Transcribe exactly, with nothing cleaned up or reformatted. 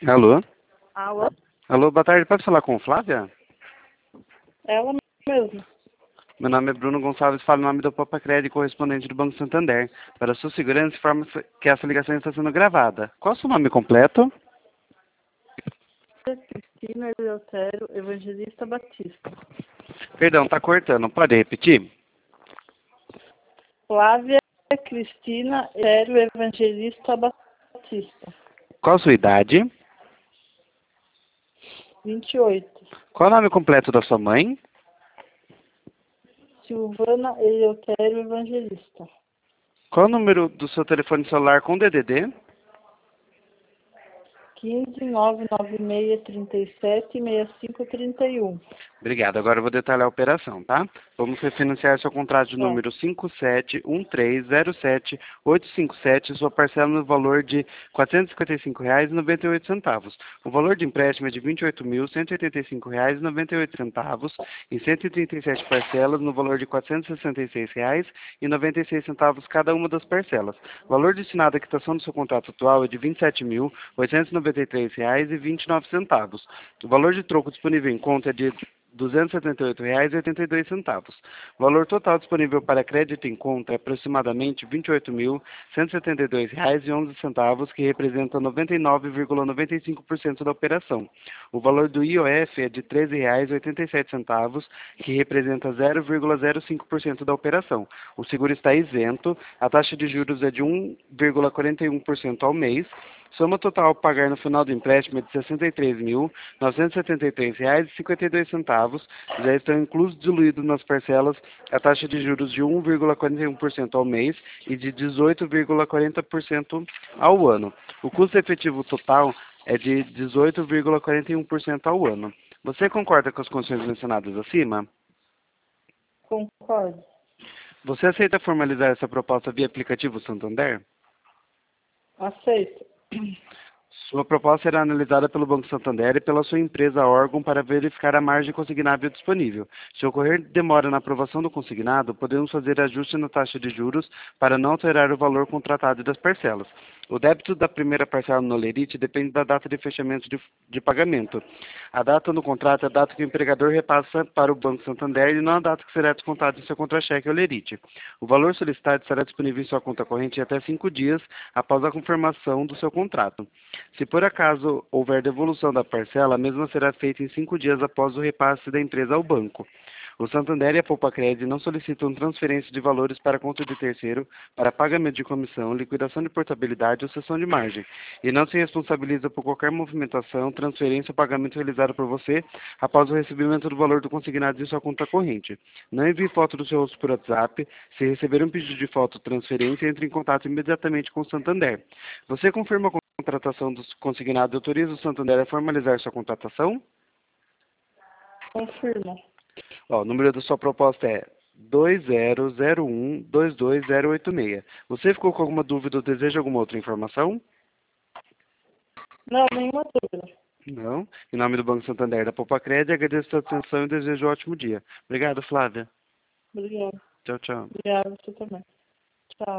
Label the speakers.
Speaker 1: Alô?
Speaker 2: Alô?
Speaker 1: Alô, boa tarde. Pode falar com Flávia?
Speaker 2: Ela mesma.
Speaker 1: Meu nome é Bruno Gonçalves, falo em nome do Popacred, correspondente do Banco Santander. Para sua segurança, informa que essa ligação está sendo gravada. Qual é o seu nome completo?
Speaker 2: Cristina Eleutério Evangelista Batista.
Speaker 1: Perdão, está cortando. Pode repetir?
Speaker 2: Flávia Cristina Eleutério Evangelista Batista.
Speaker 1: Qual a sua idade?
Speaker 2: vinte e oito.
Speaker 1: Qual é o nome completo da sua mãe?
Speaker 2: Silvana Eleutério Evangelista.
Speaker 1: Qual é o número do seu telefone celular com D D D?
Speaker 2: quinze, nove nove seis, trinta e sete, sessenta e cinco, trinta e um.
Speaker 1: Obrigado. Agora eu vou detalhar a operação, tá? Vamos refinanciar seu contrato de
Speaker 2: Tá.
Speaker 1: número cinco sete um três zero sete oito cinco sete, sua parcela no valor de quatrocentos e cinquenta e cinco reais e noventa e oito centavos. O valor de empréstimo é de vinte e oito mil cento e oitenta e cinco reais e noventa e oito centavos, em cento e trinta e sete parcelas no valor de quatrocentos e sessenta e seis reais e noventa e seis centavos cada uma das parcelas. O valor destinado à quitação do seu contrato atual é de vinte e sete mil oitocentos e noventa e três reais e vinte e nove centavos. O valor de troco disponível em conta é de duzentos e setenta e oito reais e oitenta e dois centavos. O valor total disponível para crédito em conta é aproximadamente vinte e oito mil cento e setenta e dois reais e onze centavos, que representa noventa e nove vírgula noventa e cinco por cento da operação. O valor do I O F é de treze reais e oitenta e sete centavos, que representa zero vírgula zero cinco por cento da operação. O seguro está isento, a taxa de juros é de um vírgula quarenta e um por cento ao mês. Soma total a pagar no final do empréstimo é de sessenta e três mil novecentos e setenta e três reais e cinquenta e dois centavos. Já estão inclusos diluídos nas parcelas a taxa de juros de um vírgula quarenta e um por cento ao mês e de dezoito vírgula quarenta por cento ao ano. O custo efetivo total é de dezoito vírgula quarenta e um por cento ao ano. Você concorda com as condições mencionadas acima?
Speaker 2: Concordo.
Speaker 1: Você aceita formalizar essa proposta via aplicativo Santander?
Speaker 2: Aceito.
Speaker 1: Sua proposta será analisada pelo Banco Santander e pela sua empresa órgão para verificar a margem consignável disponível. Se ocorrer demora na aprovação do consignado, podemos fazer ajuste na taxa de juros para não alterar o valor contratado das parcelas. O débito da primeira parcela no Lerite depende da data de fechamento de, de pagamento. A data no contrato é a data que o empregador repassa para o Banco Santander e não a data que será descontado em seu contra-cheque ou Lerite. O valor solicitado estará disponível em sua conta corrente em até cinco dias após a confirmação do seu contrato. Se por acaso houver devolução da parcela, a mesma será feita em cinco dias após o repasse da empresa ao banco. O Santander e a Popacred não solicitam transferência de valores para conta de terceiro para pagamento de comissão, liquidação de portabilidade ou cessão de margem, e não se responsabiliza por qualquer movimentação, transferência ou pagamento realizado por você após o recebimento do valor do consignado em sua conta corrente. Não envie foto do seu rosto por WhatsApp. Se receber um pedido de foto ou transferência, entre em contato imediatamente com o Santander. Você confirma a contratação do consignado e autoriza o Santander a formalizar sua contratação?
Speaker 2: Confirmo.
Speaker 1: Ó, o número da sua proposta é dois zero zero um dois dois zero oito seis. Você ficou com alguma dúvida ou deseja alguma outra informação?
Speaker 2: Não, nenhuma dúvida.
Speaker 1: Não. Em nome do Banco Santander da Popacred, agradeço a sua atenção e desejo um ótimo dia. Obrigado, Flávia.
Speaker 2: Obrigada.
Speaker 1: Tchau, tchau.
Speaker 2: Obrigada, você também. Tchau.